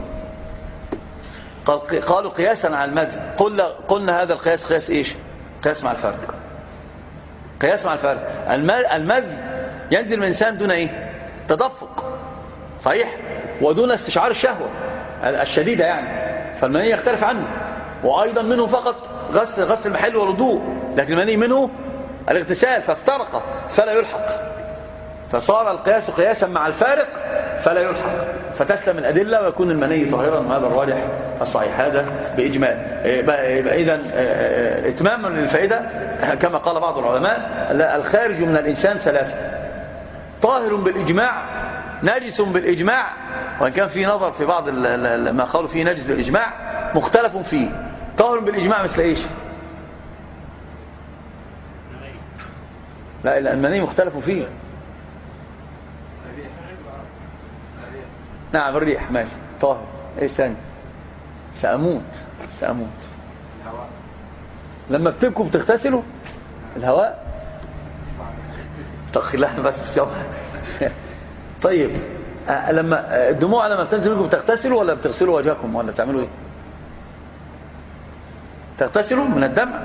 قالوا قياسا على المذهب. قلنا هذا القياس قياس ايش؟ قياس مع الفرق. قياس مع الفرق. المذهب ينزل من الانسان دون ايه؟ تدفق، صحيح، ودون استشعار الشهوة الشديدة يعني، فالمني يختلف عنه. وأيضا منه فقط غسل المحل والوضوء، لكن المني منه الاغتسال، فافترق فلا يلحق، فصار القياس قياسا مع الفارق فلا يلحق، فتسلم الأدلة ويكون المني طاهرا، وهذا الراجح الصحيح. هذا بإجمال. إذن إتماما للفائدة كما قال بعض العلماء، الخارج من الإنسان ثلاثة: طاهر بالإجماع، نجس بالإجماع، وإن كان في نظر في بعض ما قالوا فيه نجس بالإجماع مختلف فيه. طاهر بالإجماع مثل إيش؟ لا، المني مختلف فيه. نعم الريح ماشي طاهر. إيش ثاني؟ سأموت. لما بتبكوا بتغتسلوا؟ الهواء لا بس طيب، لما الدموع لما بتنزل منكم بتغتسلوا ولا بتغسلوا وجهكم ولا بتعملوا ايه؟ تغتسلوا من الدمع.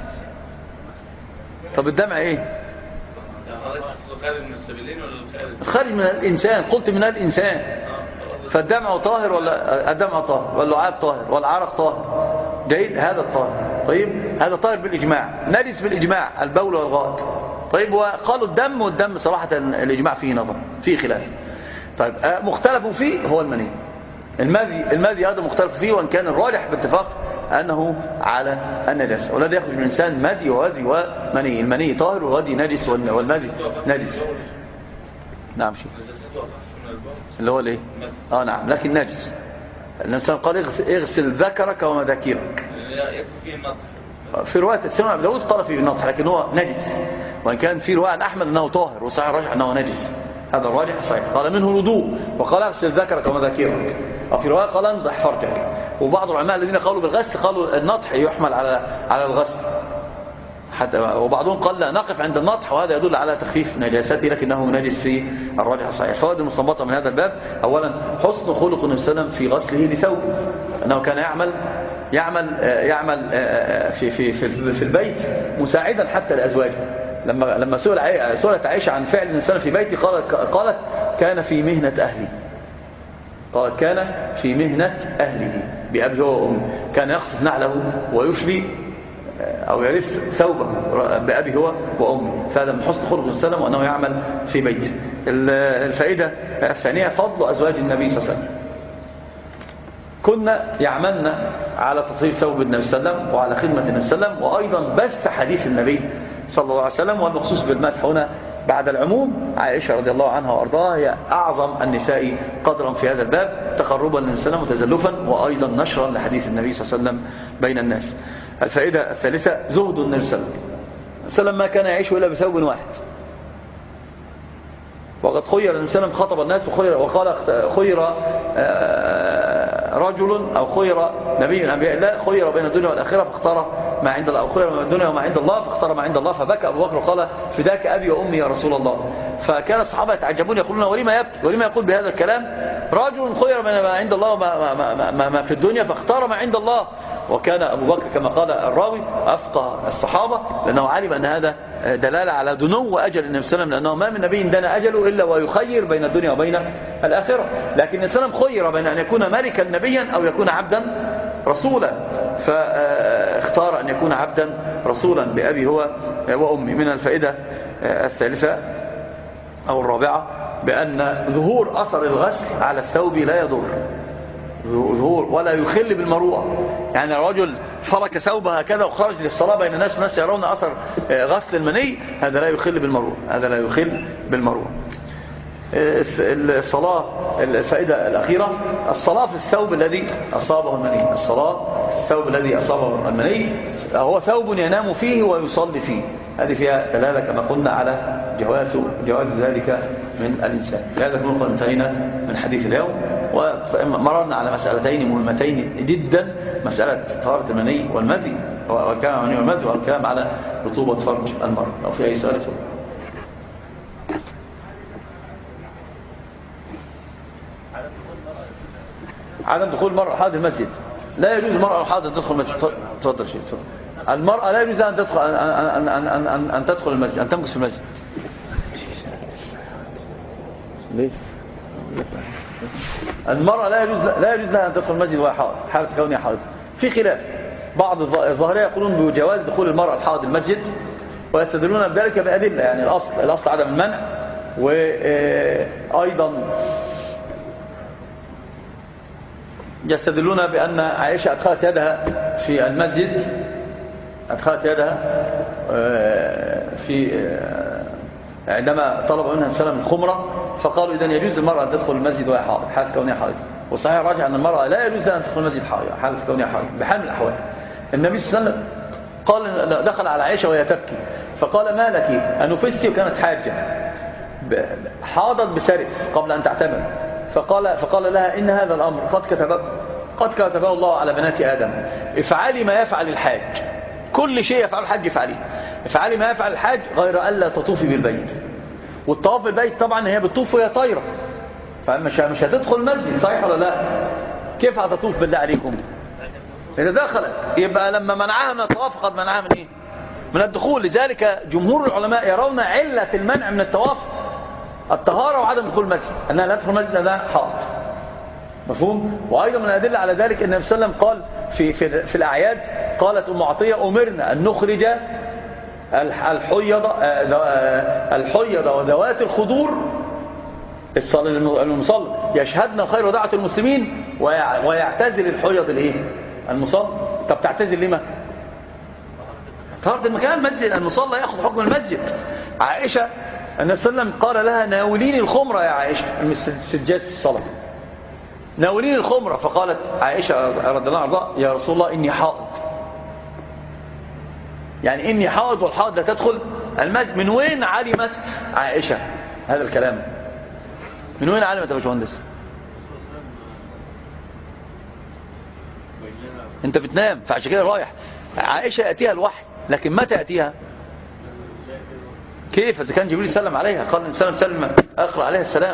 طب الدمع ايه؟ خارج من السبيلين ولا خارج من الانسان؟ قلت من الانسان. فالدمع طاهر ولا الدمع طاهر، واللعاب طاهر، والعرق طاهر. جيد، هذا الطاهر. طيب هذا طاهر بالاجماع. نجس بالاجماع البول والغائط. طيب وقالوا الدم، والدم صراحة الإجماع فيه نظر، فيه خلاف. طيب مختلف فيه هو المني. المذي هذا مختلف فيه، وإن كان الراجح باتفاق أنه على النجاسة، والذي يخرج من الإنسان مذي ووذي ومني. المني طاهر والوذي نجس والمذي نجس. نعم شيء اللي هو الايه؟ نعم، لكن نجس. الإنسان قال اغسل ذكرك ومذاكيرك. في رواية السنة أبي داود قال فيه النطح، لكن هو نجس. وإن كان في رواية أحمد أنه طاهر، وصحيح الراجح أنه نجس. هذا الراجح صحيح. قال منه الوضوء، وقال اغسل ذكرك ومذاكيرك. وفي رواية قال انضح فرجك. وبعض العلماء الذين قالوا بالغسل قالوا النطح يحمل على الغسل، وبعضهم قال لا نقف عند النطح، وهذا يدل على تخفيف نجاسته لكنه نجس في الراجح الصحيح. فوائد المستنبطه من هذا الباب: اولا حسن خلق النبي صلى الله عليه وسلم في غسله لثوب، انه كان يعمل في البيت مساعدا حتى لازواجه. لما سئلت عائشه عن فعل النبي صلى الله عليه وسلم في بيته قالت كان في مهنه اهلي، قالت كان في مهنه اهله بأبيه وأمه، كان يقصف نعله ويفلي أو يلف ثوبه بأبي هو وأمه. فهذا من حسن خلق النبي صلى الله عليه وسلم وأنه يعمل في بيته. الفائدة الثانية فضل أزواج النبي صلى الله عليه وسلم، كنا يعملن على تطهير ثوب النبي صلى الله عليه وسلم وعلى خدمة النبي صلى الله عليه وسلم، وأيضا بث حديث النبي صلى الله عليه وسلم. والمخصوص بالمدح هنا بعد العموم عائشة رضي الله عنها وأرضاها هي أعظم النساء قدرا في هذا الباب، تقربا للنبي صلى الله عليه وسلم وتزلفا، وأيضا نشرا لحديث النبي صلى الله عليه وسلم بين الناس. الفائدة الثالثة زهد النبي صلى الله عليه وسلم ما كان يعيش إلا بثوب واحد، وقد خير النبي صلى الله عليه وسلم خطب الناس وقال خير رجل أو خير نبي من أنبياء الله خير بين الدنيا والآخرة فاختار ما عند الله، أو خير بين الدنيا وما عند الله فاختار ما عند الله، فبكى أبو بكر وقال فداك أبي وأمي يا رسول الله. فكان الصحابة يتعجبون يقولون ولما يبكي ولما يقول بهذا الكلام؟ رجل خير بين ما عند الله وما في الدنيا فاختار ما عند الله. وكان أبو بكر كما قال الراوي أفقه الصحابة، لأنه علم أن هذا دلالة على دنو أجل النبي صلى الله عليه وسلم، لأنه ما من نبي دنا أجله إلا ويخير بين الدنيا وبين الآخرة. لكن النبي صلى الله عليه وسلم خير بين أن يكون ملكا نبيا أو يكون عبدا رسولا، فاختار أن يكون عبدا رسولا بأبي هو وأمي. من الفائدة الثالثة أو الرابعة بأن ظهور أثر الغسل على الثوب لا يضر، ظهور ولا يخل بالمروءة. يعني الرجل فرك ثوبه هكذا وخرج للصلاة بين الناس والناس يرون أثر غسل المني، هذا لا يخل بالمروءة، هذا لا يخل بالمروءة. الصلاة الفائدة الأخيرة الصلاة في الثوب الذي أصابه المني، الصلاة في الثوب الذي أصابه المني هو ثوب ينام فيه ويصلي فيه، هذه فيها دلالة كما قلنا على جواز ذلك من الإنسان. لهذا نكون انتهينا من حديث اليوم، ومررنا على مسألتين مهمتين جدا، مسألة طهارة المني والمذي والكلام عن المني والمذي والكلام على رطوبة فرج المرء. لو في أي سؤال تفضل. عدم دخول المرأة حاضر المسجد، لا يجوز المرأة حاضر تدخل المسجد. تفضل شيء. المرأة لا يجوز أن تدخل أن تدخل المسجد، أن تمكث في المسجد. ليه؟ المرأة لا يجوز لها أن تدخل المسجد وهي حائض، حالة كونها حائض. في خلاف، بعض الظاهرية يقولون بجواز دخول المرأة الحائض المسجد، ويستدلون بذلك بأدلة، يعني الأصل عدم المنع، وأيضا يستدلون بأن عائشة أدخلت يدها في المسجد، أدخلت يدها في عندما طلب منها السلام الخمرة، فقالوا إذن يجوز المرأة أن تدخل المسجد وهي حائض، حالة كونها حائض. والصحيح راجع أن المرأة لا يجوز أن تدخل المسجد حالة كونها حائض بحال من الأحوال. النبي صلى الله عليه وسلم قال دخل على عائشة وهي تبكي، فقال ما لك أنفستي؟ وكانت حاجة حاضت بسرس قبل أن تعتمر، فقال لها إن هذا الأمر قد كتبه الله على بنات آدم، افعلي ما يفعل الحاج، كل شيء يفعل الحاج افعلي ما يفعل الحاج غير ألا تطوفي بالبيت. والطواف بالبيت طبعا هي بتطوف وهي طايرة، فمش هتدخل المسجد، صحيح ولا لا؟ كيف هتطوف بالله عليكم؟ إذا دخلت يبقى لما منعها من الطواف قد منعها من إيه؟ من الدخول. لذلك جمهور العلماء يرون علة المنع من الطواف الطهارة وعدم دخول المسجد، أنها لا تدخل المسجد لأنها حائض. مفهوم؟ وأيضا من الأدلة على ذلك أن النبي صلى الله عليه وسلم قال في الأعياد، قالت أم عطية أمرنا أن نخرج الحيض وذوات الخدور المصلى يشهدن الخير ودعوة المسلمين، ويعتزل الحيض المصلى. طب تعتزل لما؟ طهارة المكان، المسجد المصلى يأخذ حكم المسجد. عائشة النبي صلى الله عليه وسلم قال لها ناوليني الخمرة يا عائشة، سجاد الصلاة، ناوليني الخمرة، فقالت عائشة رضي الله عنها يا رسول الله إني حائض، يعني إني حائض والحائض لا تدخل المسجد. من وين علمت عائشة هذا الكلام؟ من وين علمت يا باشمهندس؟ انت بتنام، فعشان كده رايح. عائشة يأتيها الوحي، لكن متى يأتيها؟ كيف إذا كان جبريل سلم عليها؟ قال الإنسان سلم أقرأ عليها السلام.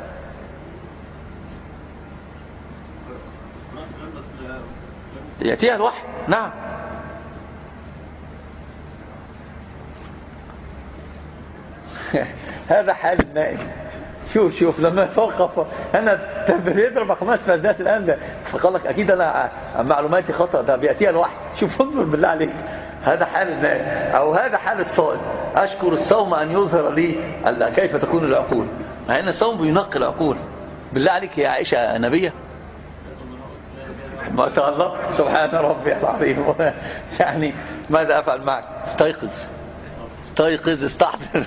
يأتيها الوحي، نعم. هذا حال النائم. شوف لما فوق انا بيضرب خمس فردات الان ده، فقال لك اكيد انا معلوماتي خطأ، ده بيأتيها الوحي. شوف انظر بالله عليك، هذا حال النائم او هذا حال الصائم. اشكر الصوم ان يظهر لي كيف تكون العقول، مع ان الصوم بينقي العقول. بالله عليك يا عائشة نبية؟ ما شاء الله، سبحان ربي العظيم. يعني ماذا افعل معك؟ استيقظ استحضر.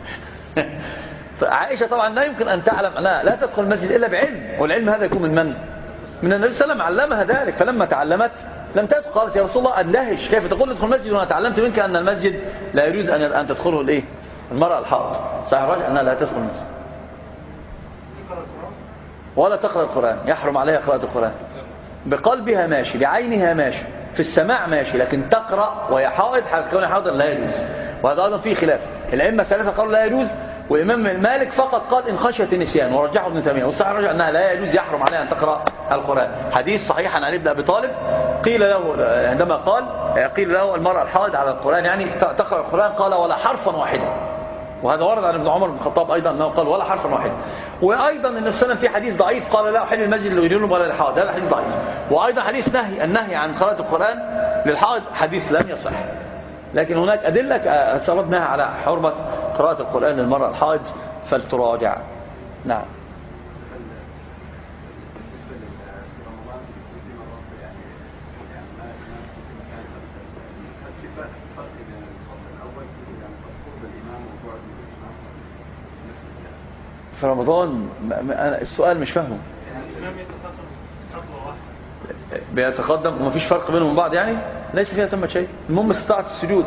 عائشة طبعا لا يمكن أن تعلم أنها لا تدخل المسجد إلا بعلم، والعلم هذا يكون من النبي صلى الله عليه وسلم علمها ذلك. فلما تعلمت لم تدخل، قالت يا رسول الله أندهش كيف تقول ندخل المسجد وأنا تعلمت منك أن المسجد لا يجوز أن تدخله الإيه؟ المرأة الحائض. صحيح الراجح أنها لا تدخل المسجد ولا تقرأ القرآن، يحرم عليها قراءة القرآن. بقلبها ماشي، بعينها ماشي، في السماع ماشي، لكن تقرأ وهي حائض حتى كون حائض لا يجوز. وهذا أيضا فيه خلاف. الأئمة الثلاثة قالوا لا يجوز، والإمام مالك فقط قال إن خشيت النسيان، ورجحه ابن تيمية. والصحيح رجع أنها لا يجوز، يحرم عليها أن تقرأ القرآن. حديث صحيح عن علي بن أبي طالب قيل له عندما قيل له المرأة الحائض على القرآن يعني تقرأ القرآن، قال ولا حرفا واحدا. وهذا ورد عن ابن عمر بن الخطاب أيضا أنه قال ولا حرفا واحدا. وأيضا النبي صلى الله عليه وسلم في حديث ضعيف قال لا أحل المسجد لغيرهم ولا للحائض، هذا حديث ضعيف. وأيضا حديث النهي عن قراءة القرآن للحائض حديث لم يصح. لكن هناك أدلة سردناها على حرمة قراءة القرآن للمرأة الحائض فلتراجع. نعم. في رمضان السؤال مش فاهمه. بيتقدم ومفيش فرق بينهم بعض يعني؟ ليس فيها تم شيء، المهم استطاعت السجود.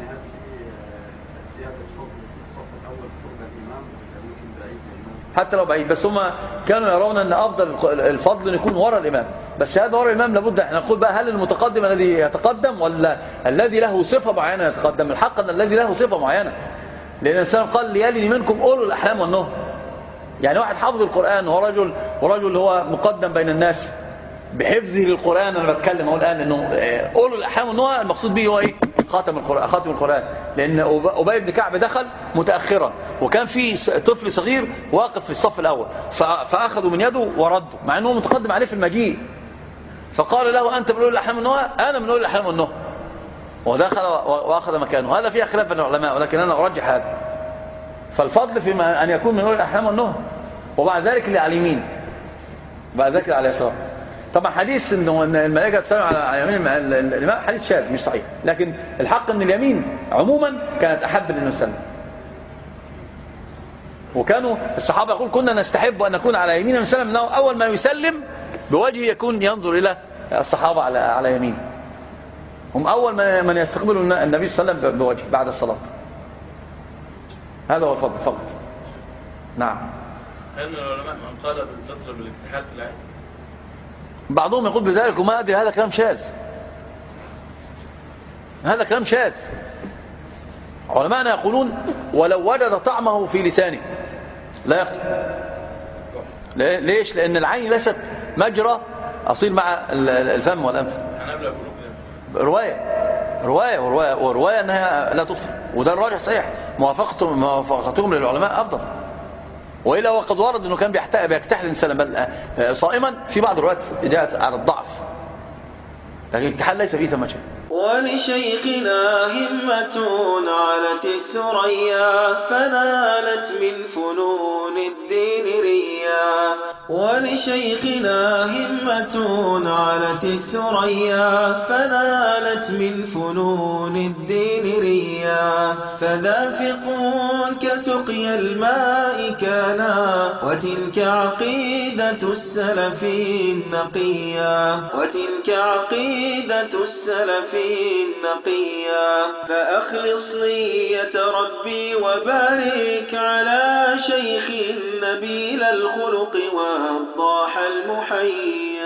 حتى لو بعيد، بس هم كانوا يرون ان افضل الفضل ان يكون وراء الامام. بس هذا وراء الامام لابد احنا نقول بقى هل المتقدم الذي يتقدم ولا الذي له صفه معينه يتقدم؟ الحق ان الذي له صفه معينه، لان الانسان قال ليالي منكم اولو الاحلام والنهى. يعني واحد حافظ القران ورجل هو مقدم بين الناس بحفظه للقران. انا بتكلم اهو الان انه اولو الاحلام والنهى المقصود به هو ايه؟ خاتم القرآن. لأن أبي بن كعب دخل متأخرا، وكان في طفل صغير واقف في الصف الأول، فأخذوا من يده وردوا مع أنه متقدم عليه في المجيء. فقال له أنت من أولي الأحلام والنهى؟ أنا من أولي الأحلام والنهى. ودخل وأخذ مكانه. هذا فيها خلاف بين العلماء، ولكن أنا أرجح هذا. فالفضل في أن يكون من أولي الأحلام والنهى، وبعد ذلك اللي على اليمين، بعد ذلك على اليسار. طبعا حديث انه الملائكه تسلم على يمين الامام حديث شاذ مش صحيح، لكن الحق ان اليمين عموما كانت احب للنبي صلى الله عليه وسلم. وكانوا الصحابه يقول كنا نستحب ان نكون على يمين النبي صلى الله عليه وسلم، اول ما يسلم بوجهه يكون ينظر الى الصحابه على يمين. هم اول من يستقبلوا النبي صلى الله عليه وسلم بوجهه بعد الصلاه. هذا هو الفضل فقط. نعم. هل من العلماء من قال بالفطر بالاكتحال في العين؟ بعضهم يقول بذلك، وما أدري، هذا كلام شاذ. هذا كلام شاذ. علماءنا يقولون ولو وجد طعمه في لسانه لا يفطر. ليش؟ لأن العين ليست مجرى أصيل مع الفم والأنف. رواية أنها لا تفطر، وده الراجح صحيح. موافقتهم للعلماء أفضل. وإلا وقد ورد أنه كان بيكتحل الإنسان بل صائما، في بعض الروايات جاءت على الضعف، لكن الكحل ليس فيه ثم شيء. ولشيخنا همة علت الثريا فنالت من فنون الدين ريا. ولشيخنا همة علت الثريا فنالت من فنون الدين ريا. فدافق كسقي الماء كانا وتلك عقيدة السلف النقيا. وتلك عقيدة السلف النقيا. فأخلص نية ربي وبارك على شيخ نبيل الخلق وضاح المحيا.